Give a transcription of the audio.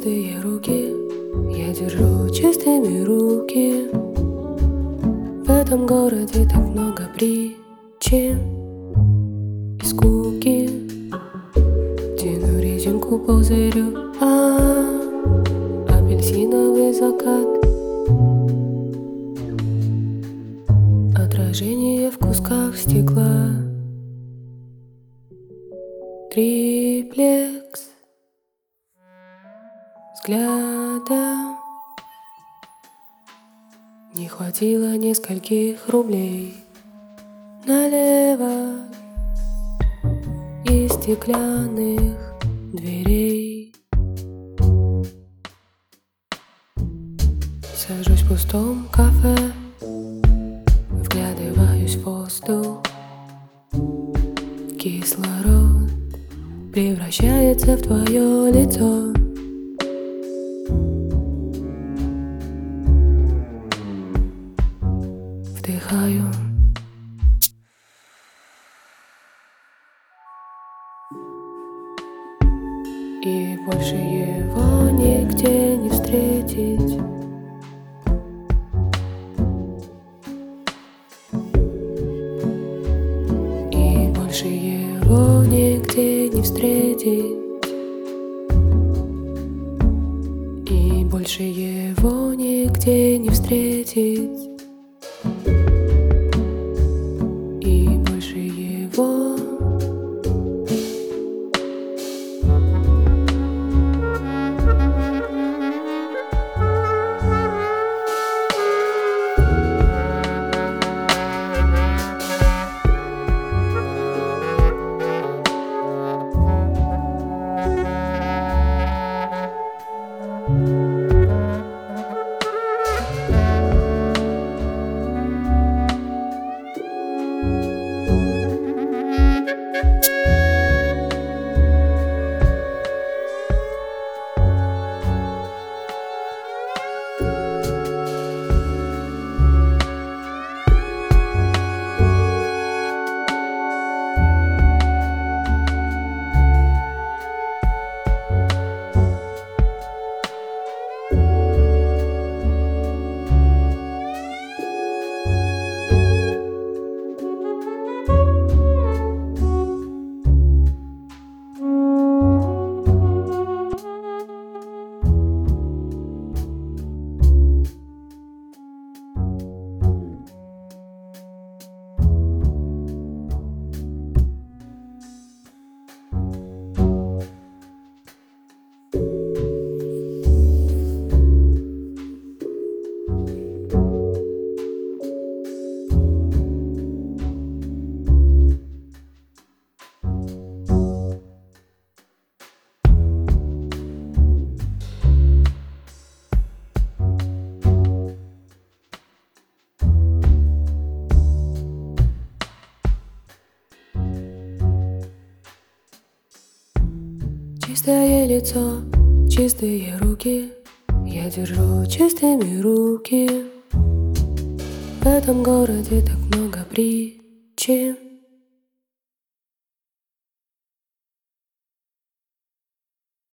чистые руки, я держу чистыми руки. В этом городе так много причин и скуки. Тяну резинку пузырю, апельсиновый закат. Отражение в кусках стекла. Триплекс взгляда. Не хватило нескольких рублей налево из стеклянных дверей. Сажусь в пустом кафе, вглядываюсь в воздух. Кислород превращается в твое лицо. Вдыхаю. И больше его нигде не встретить. И больше его нигде не встретить. И больше его нигде не встретить. И больше его. Чистое лицо, чистые руки, я держу чистыми руки. В этом городе так много причин